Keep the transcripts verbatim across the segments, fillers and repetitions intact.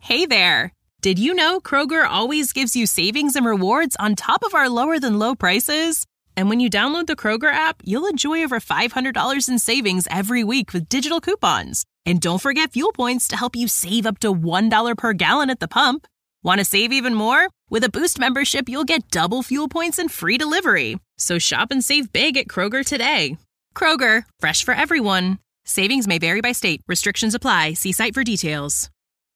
Hey there! Did you know Kroger always gives you savings and rewards on top of our lower-than-low prices? And when you download the Kroger app, you'll enjoy over five hundred dollars in savings every week with digital coupons. And don't forget fuel points to help you save up to one dollar per gallon at the pump. Want to save even more? With a Boost membership, you'll get double fuel points and free delivery. So shop and save big at Kroger today. Kroger, fresh for everyone. Savings may vary by state. Restrictions apply. See site for details.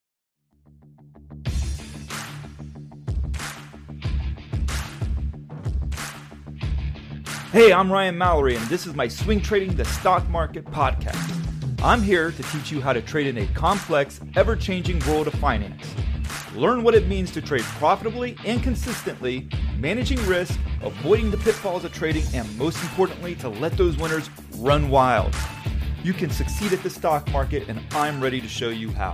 Hey, I'm Ryan Mallory, and this is my Swing Trading the Stock Market podcast. I'm here to teach you how to trade in a complex, ever-changing world of finance. Learn what it means to trade profitably and consistently, managing risk, avoiding the pitfalls of trading, and most importantly, to let those winners run wild. You can succeed at the stock market, and I'm ready to show you how.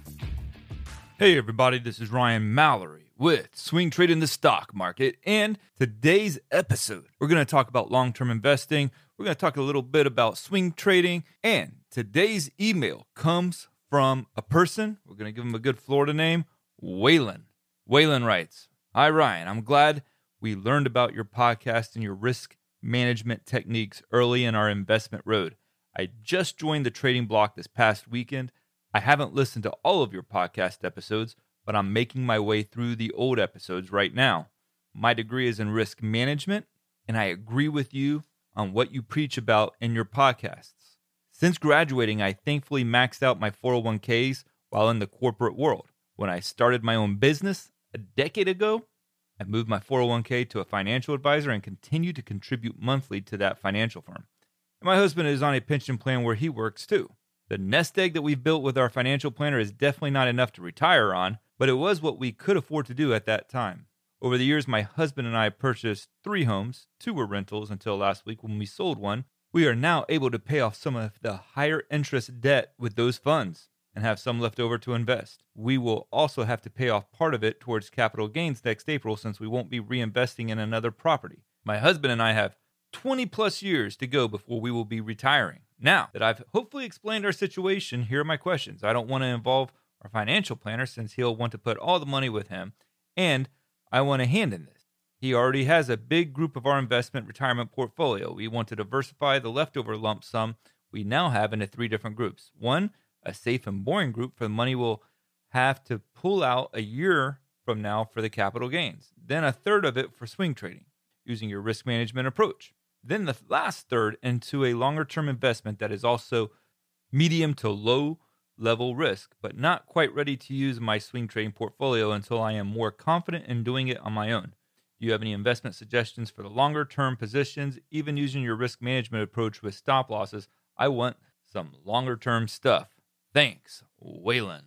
Hey everybody, this is Ryan Mallory with Swing Trading the Stock Market, and today's episode, we're going to talk about long-term investing, we're going to talk a little bit about swing trading, and today's email comes from a person, we're going to give him a good Florida name, Waylon. Waylon writes, "Hi Ryan, I'm glad we learned about your podcast and your risk management techniques early in our investment road. I just joined the trading block this past weekend. I haven't listened to all of your podcast episodes, but I'm making my way through the old episodes right now. My degree is in risk management, and I agree with you on what you preach about in your podcasts. Since graduating, I thankfully maxed out my four oh one k's while in the corporate world. When I started my own business a decade ago, I moved my four oh one k to a financial advisor and continue to contribute monthly to that financial firm. And my husband is on a pension plan where he works too. The nest egg that we've built with our financial planner is definitely not enough to retire on, but it was what we could afford to do at that time. Over the years, my husband and I purchased three homes. Two were rentals until last week when we sold one. We are now able to pay off some of the higher interest debt with those funds and have some left over to invest. We will also have to pay off part of it towards capital gains next April since we won't be reinvesting in another property. My husband and I have twenty plus years to go before we will be retiring. Now that I've hopefully explained our situation, here are my questions. I don't want to involve our financial planner since he'll want to put all the money with him, and I want a hand in this. He already has a big group of our investment retirement portfolio. We want to diversify the leftover lump sum we now have into three different groups. One, a safe and boring group for the money we'll have to pull out a year from now for the capital gains. Then a third of it for swing trading, using your risk management approach. Then the last third into a longer-term investment that is also medium to low level risk, but not quite ready to use my swing trading portfolio until I am more confident in doing it on my own. Do you have any investment suggestions for the longer term positions, even using your risk management approach with stop losses? I want some longer term stuff. Thanks, Waylon."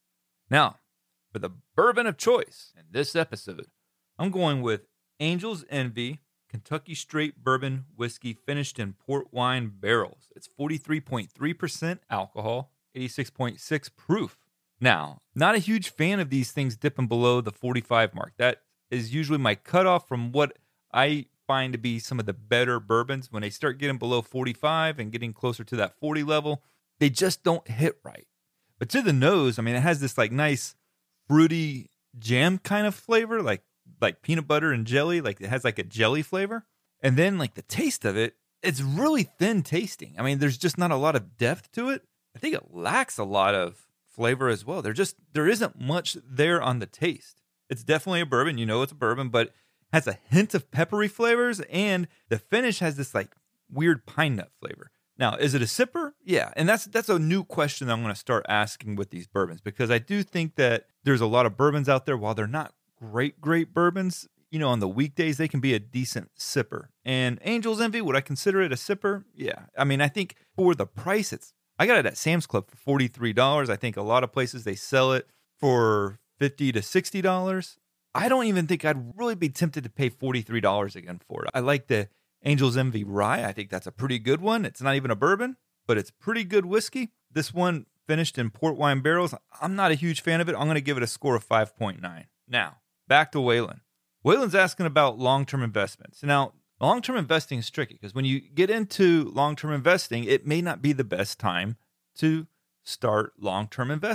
Now, for the bourbon of choice in this episode, I'm going with Angel's Envy Kentucky Straight Bourbon Whiskey finished in port wine barrels. It's forty-three point three percent alcohol, eighty-six point six proof. Now, not a huge fan of these things dipping below the forty-five mark. That is usually my cutoff from what I find to be some of the better bourbons. When they start getting below forty-five and getting closer to that forty level, they just don't hit right. But to the nose, I mean, it has this like nice fruity jam kind of flavor, like like peanut butter and jelly, like it has like a jelly flavor. And then like the taste of it, it's really thin tasting. I mean, there's just not a lot of depth to it. I think it lacks a lot of flavor as well. There just, there isn't much there on the taste. It's definitely a bourbon. You know it's a bourbon, but has a hint of peppery flavors, and the finish has this like weird pine nut flavor. Now, is it a sipper? Yeah, and that's that's a new question that I'm going to start asking with these bourbons, because I do think that there's a lot of bourbons out there, while they're not great, great bourbons, you know, on the weekdays, they can be a decent sipper. And Angel's Envy, would I consider it a sipper? Yeah. I mean, I think for the price, it's, I got it at Sam's Club for forty-three dollars. I think a lot of places, they sell it for fifty to sixty dollars. I don't even think I'd really be tempted to pay forty-three dollars again for it. I like the Angel's Envy Rye. I think that's a pretty good one. It's not even a bourbon, but it's pretty good whiskey. This one finished in port wine barrels. I'm not a huge fan of it. I'm going to give it a score of five point nine. Now, back to Waylon. Waylon's asking about long-term investments. Now, long-term investing is tricky because when you get into long-term investing, it may not be the best time to start long-term investing.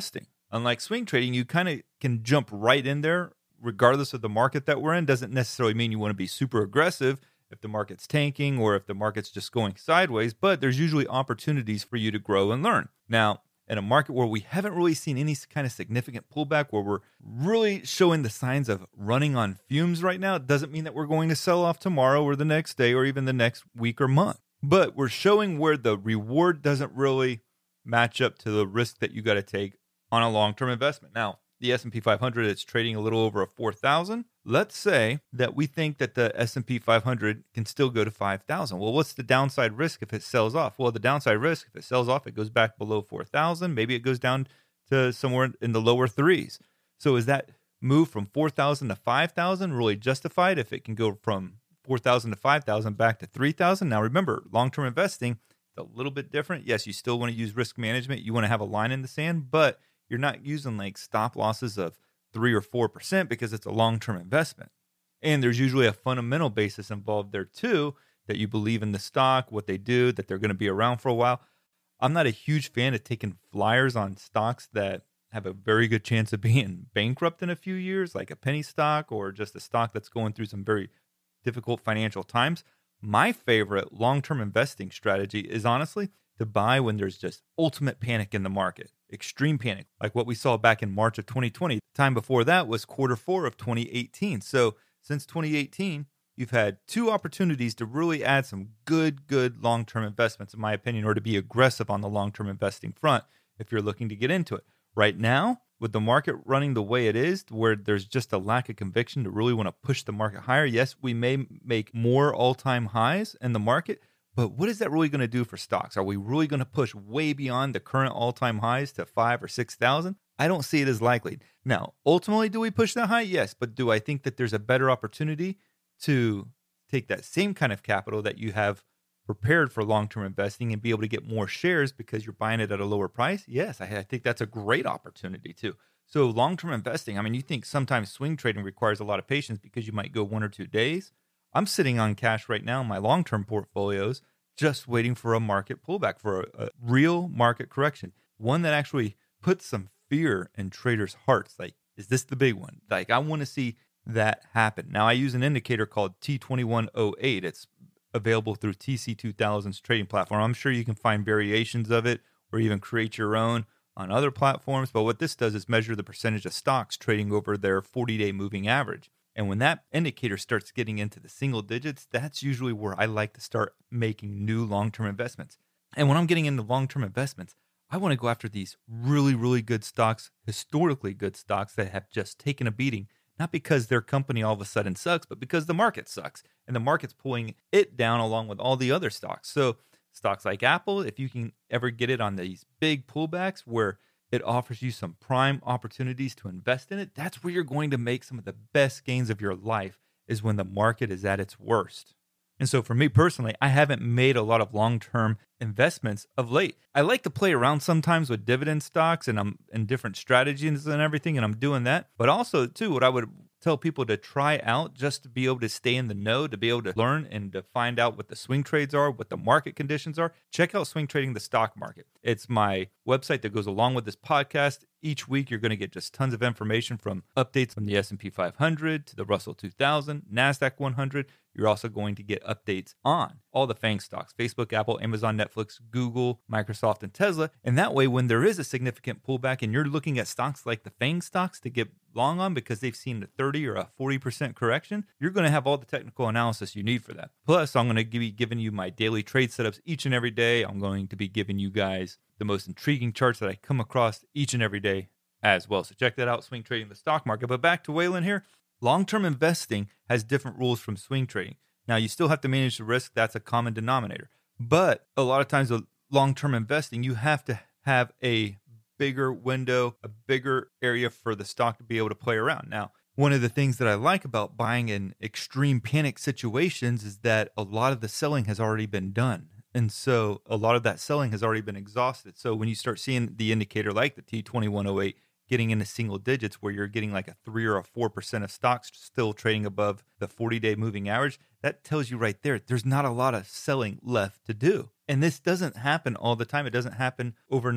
Unlike swing trading, you kind of can jump right in there regardless of the market that we're in. Doesn't necessarily mean you want to be super aggressive if the market's tanking or if the market's just going sideways, but there's usually opportunities for you to grow and learn. Now, in a market where we haven't really seen any kind of significant pullback, where we're really showing the signs of running on fumes right now, it doesn't mean that we're going to sell off tomorrow or the next day or even the next week or month. But we're showing where the reward doesn't really match up to the risk that you got to take on a long-term investment. Now, the S and P five hundred, it's trading a little over a four thousand. Let's say that we think that the S and P five hundred can still go to five thousand. Well, what's the downside risk if it sells off? Well, the downside risk, if it sells off, it goes back below four thousand. Maybe it goes down to somewhere in the lower threes. So is that move from four thousand to five thousand really justified if it can go from four thousand to five thousand back to three thousand? Now, remember, long-term investing, it's a little bit different. Yes, you still want to use risk management. You want to have a line in the sand, but you're not using like stop losses of three or four percent because it's a long-term investment. And there's usually a fundamental basis involved there too, that you believe in the stock, what they do, that they're going to be around for a while. I'm not a huge fan of taking flyers on stocks that have a very good chance of being bankrupt in a few years, like a penny stock or just a stock that's going through some very difficult financial times. My favorite long-term investing strategy is honestly to buy when there's just ultimate panic in the market. Extreme panic, like what we saw back in March of twenty twenty. The time before that was quarter four of twenty eighteen. So since twenty eighteen, you've had two opportunities to really add some good, good long-term investments, in my opinion, or to be aggressive on the long-term investing front if you're looking to get into it. Right now, with the market running the way it is, where there's just a lack of conviction to really want to push the market higher, yes, we may make more all-time highs in the market, but what is that really going to do for stocks? Are we really going to push way beyond the current all-time highs to five or six thousand? I don't see it as likely. Now, ultimately, do we push that high? Yes, but do I think that there's a better opportunity to take that same kind of capital that you have prepared for long-term investing and be able to get more shares because you're buying it at a lower price? Yes, I, I think that's a great opportunity too. So long-term investing, I mean, you think sometimes swing trading requires a lot of patience because you might go one or two days. I'm sitting on cash right now in my long-term portfolios, just waiting for a market pullback, for a, a real market correction, one that actually puts some fear in traders' hearts. Like, is this the big one? Like, I want to see that happen. Now, I use an indicator called T twenty-one oh eight. It's available through T C two thousand's trading platform. I'm sure you can find variations of it or even create your own on other platforms. But what this does is measure the percentage of stocks trading over their forty-day moving average. And when that indicator starts getting into the single digits, that's usually where I like to start making new long-term investments. And when I'm getting into long-term investments, I want to go after these really, really good stocks, historically good stocks that have just taken a beating, not because their company all of a sudden sucks, but because the market sucks. And the market's pulling it down along with all the other stocks. So stocks like Apple, if you can ever get it on these big pullbacks where it offers you some prime opportunities to invest in it, that's where you're going to make some of the best gains of your life, is when the market is at its worst. And so for me personally, I haven't made a lot of long-term investments of late. I like to play around sometimes with dividend stocks and I'm in different strategies and everything, and I'm doing that. But also too, what I would tell people to try out just to be able to stay in the know, to be able to learn and to find out what the swing trades are, what the market conditions are. Check out Swing Trading the Stock Market. It's my website that goes along with this podcast. Each week, you're going to get just tons of information, from updates from the S and P five hundred to the Russell two thousand, NASDAQ one hundred. You're also going to get updates on all the FANG stocks: Facebook, Apple, Amazon, Netflix, Google, Microsoft, and Tesla. And that way, when there is a significant pullback and you're looking at stocks like the FANG stocks to get long on because they've seen a thirty or a forty percent correction, you're going to have all the technical analysis you need for that. Plus, I'm going to be giving you my daily trade setups each and every day. I'm going to be giving you guys the most intriguing charts that I come across each and every day as well. So check that out, Swing Trading the Stock Market. But back to Waylon here. Long-term investing has different rules from swing trading. Now, you still have to manage the risk. That's a common denominator. But a lot of times with long-term investing, you have to have a bigger window, a bigger area for the stock to be able to play around. Now, one of the things that I like about buying in extreme panic situations is that a lot of the selling has already been done. And so a lot of that selling has already been exhausted. So when you start seeing the indicator like the T twenty-one oh eight getting into single digits, where you're getting like a three or a four percent of stocks still trading above the forty-day moving average, that tells you right there, there's not a lot of selling left to do. And this doesn't happen all the time. It doesn't happen overnight.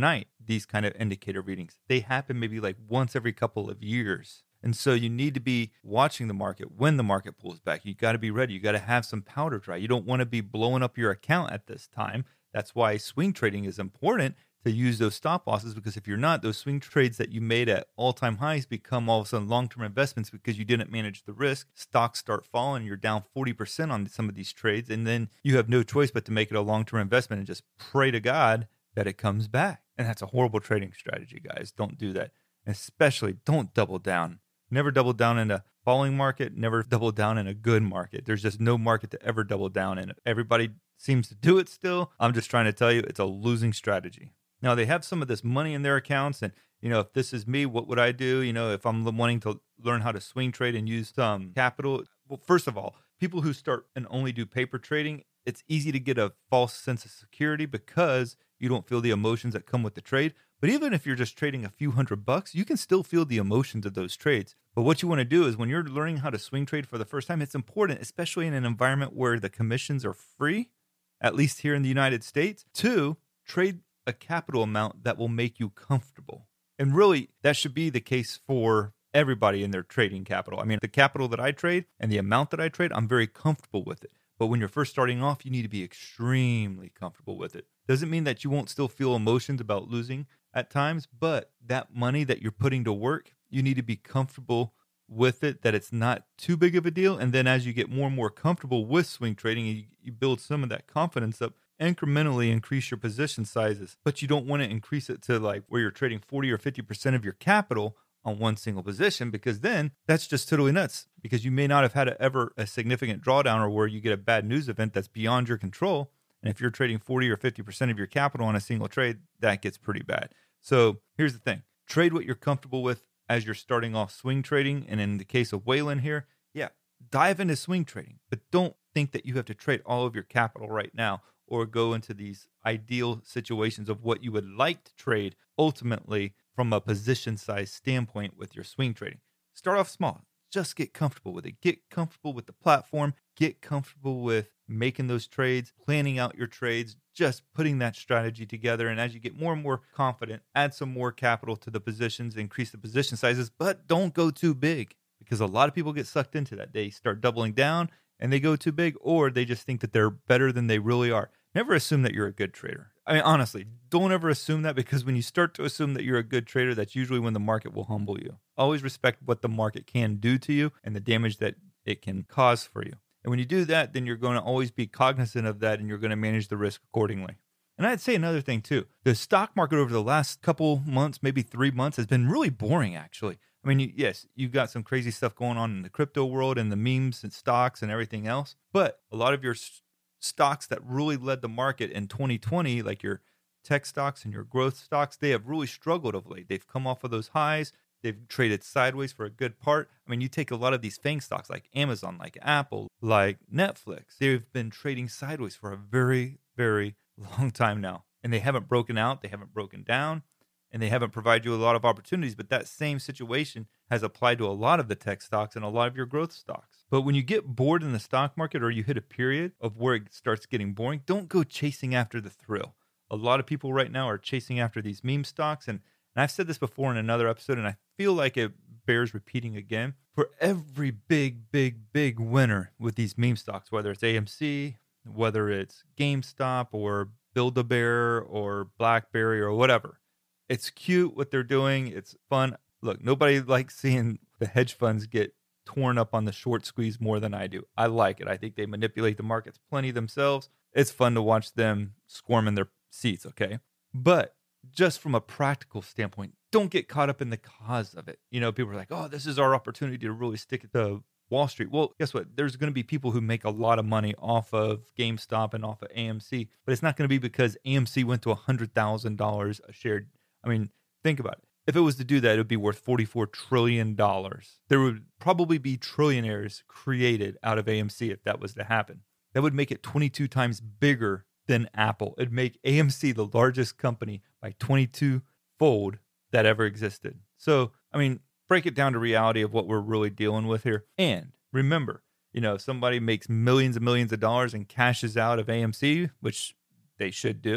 these kind of indicator readings. They happen maybe like once every couple of years. And so you need to be watching the market when the market pulls back. You got to be ready. You got to have some powder dry. You don't want to be blowing up your account at this time. That's why swing trading is important, to use those stop losses, because if you're not, those swing trades that you made at all-time highs become all of a sudden long-term investments because you didn't manage the risk. Stocks start falling. You're down forty percent on some of these trades. And then you have no choice but to make it a long-term investment and just pray to God that it comes back. And that's a horrible trading strategy, guys. Don't do that. And especially don't double down. Never double down in a falling market. Never double down in a good market. There's just no market to ever double down in. Everybody seems to do it still. I'm just trying to tell you, it's a losing strategy. Now, they have some of this money in their accounts. And, you know, if this is me, what would I do? You know, if I'm wanting to learn how to swing trade and use some capital. Well, first of all, people who start and only do paper trading, it's easy to get a false sense of security because you don't feel the emotions that come with the trade. But even if you're just trading a few hundred bucks, you can still feel the emotions of those trades. But what you want to do is when you're learning how to swing trade for the first time, it's important, especially in an environment where the commissions are free, at least here in the United States, to trade a capital amount that will make you comfortable. And really, that should be the case for everybody in their trading capital. I mean, the capital that I trade and the amount that I trade, I'm very comfortable with it. But when you're first starting off, you need to be extremely comfortable with it. Doesn't mean that you won't still feel emotions about losing at times, but that money that you're putting to work, you need to be comfortable with it, that it's not too big of a deal. And then as you get more and more comfortable with swing trading, you, you build some of that confidence up, incrementally increase your position sizes. But you don't want to increase it to like where you're trading forty or fifty percent of your capital on one single position, because then that's just totally nuts, because you may not have had a, ever a significant drawdown or where you get a bad news event that's beyond your control. And if you're trading forty or fifty percent of your capital on a single trade, that gets pretty bad. So here's the thing. Trade what you're comfortable with as you're starting off swing trading. And in the case of Waylon here, yeah, dive into swing trading. But don't think that you have to trade all of your capital right now or go into these ideal situations of what you would like to trade ultimately from a position size standpoint with your swing trading. Start off small. Just get comfortable with it. Get comfortable with the platform. Get comfortable with making those trades, planning out your trades, just putting that strategy together. And as you get more and more confident, add some more capital to the positions, increase the position sizes, but don't go too big, because a lot of people get sucked into that. They start doubling down and they go too big, or they just think that they're better than they really are. Never assume that you're a good trader. I mean, honestly, don't ever assume that, because when you start to assume that you're a good trader, that's usually when the market will humble you. Always respect what the market can do to you and the damage that it can cause for you. And when you do that, then you're going to always be cognizant of that, and you're going to manage the risk accordingly. And I'd say another thing too, the stock market over the last couple months, maybe three months, has been really boring, actually. I mean, you, yes, you've got some crazy stuff going on in the crypto world and the memes and stocks and everything else. But a lot of your st- stocks that really led the market in twenty twenty, like your tech stocks and your growth stocks, they have really struggled of late. They've come off of those highs. They've traded sideways for a good part. I mean, you take a lot of these FANG stocks like Amazon, like Apple, like Netflix. They've been trading sideways for a very, very long time now. And they haven't broken out. They haven't broken down. And they haven't provided you a lot of opportunities. But that same situation has applied to a lot of the tech stocks and a lot of your growth stocks. But when you get bored in the stock market, or you hit a period of where it starts getting boring, don't go chasing after the thrill. A lot of people right now are chasing after these meme stocks. And And I've said this before in another episode, and I feel like it bears repeating again. For every big, big, big winner with these meme stocks, whether it's A M C, whether it's GameStop or Build-A-Bear or BlackBerry or whatever, it's cute what they're doing. It's fun. Look, nobody likes seeing the hedge funds get torn up on the short squeeze more than I do. I like it. I think they manipulate the markets plenty themselves. It's fun to watch them squirm in their seats, okay? But just from a practical standpoint, don't get caught up in the cause of it. You know, people are like, oh, this is our opportunity to really stick it to Wall Street. Well, guess what? There's going to be people who make a lot of money off of GameStop and off of A M C, but it's not going to be because A M C went to one hundred thousand dollars a share. I mean, think about it. If it was to do that, it would be worth forty-four trillion dollars. There would probably be trillionaires created out of A M C if that was to happen. That would make it twenty-two times bigger than Apple. It'd make A M C the largest company by twenty-two fold that ever existed. So, I mean, break it down to reality of what we're really dealing with here. And remember, you know, if somebody makes millions and millions of dollars and cashes out of A M C, which they should do,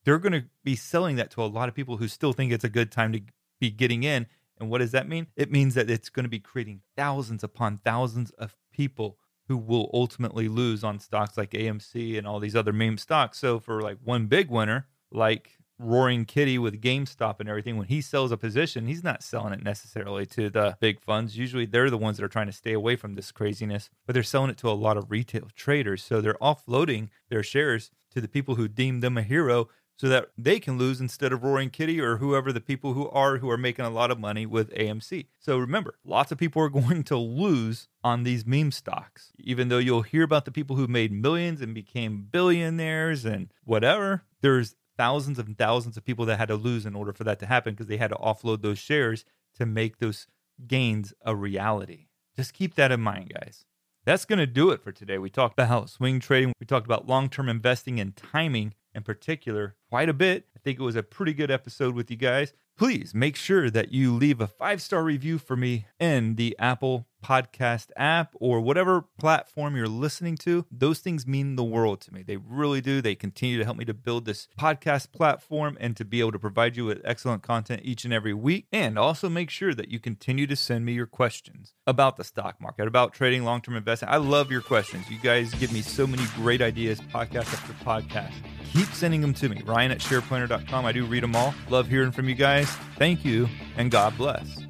they're going to be selling that to a lot of people who still think it's a good time to be getting in. And what does that mean? It means that it's going to be creating thousands upon thousands of people who will ultimately lose on stocks like A M C and all these other meme stocks. So for like one big winner, like Roaring Kitty with GameStop and everything, when he sells a position, he's not selling it necessarily to the big funds. Usually they're the ones that are trying to stay away from this craziness, but they're selling it to a lot of retail traders. So they're offloading their shares to the people who deem them a hero so that they can lose instead of Roaring Kitty or whoever the people who are who are making a lot of money with A M C. So remember, lots of people are going to lose on these meme stocks. Even though you'll hear about the people who made millions and became billionaires and whatever, there's thousands and thousands of people that had to lose in order for that to happen because they had to offload those shares to make those gains a reality. Just keep that in mind, guys. That's going to do it for today. We talked about swing trading. We talked about long-term investing and timing in particular quite a bit. I think it was a pretty good episode with you guys. Please make sure that you leave a five-star review for me in the Apple Podcast app or whatever platform you're listening to. Those things mean the world to me. They really do. They continue to help me to build this podcast platform and to be able to provide you with excellent content each and every week. And also make sure that you continue to send me your questions about the stock market, about trading, long-term investing. I love your questions. You guys give me so many great ideas, podcast after podcast. Keep sending them to me, Ryan at SharePlanner dot com. I do read them all. Love hearing from you guys. Thank you, and God bless.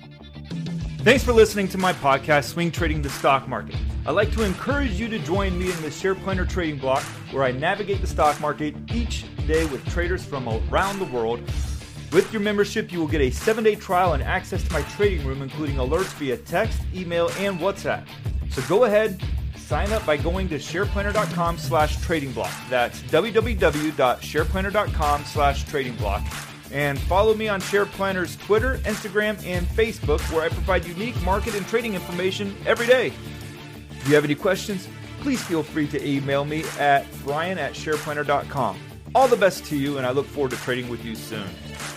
Thanks for listening to my podcast, Swing Trading the Stock Market. I'd like to encourage you to join me in the SharePlanner Trading Block, where I navigate the stock market each day with traders from around the world. With your membership, you will get a seven-day trial and access to my trading room, including alerts via text, email, and WhatsApp. So go ahead, sign up by going to SharePlanner dot com slash trading block. That's w w w dot SharePlanner dot com slash trading block. And follow me on SharePlanner's Twitter, Instagram, and Facebook, where I provide unique market and trading information every day. If you have any questions, please feel free to email me at Ryan at SharePlanner dot com. All the best to you, and I look forward to trading with you soon.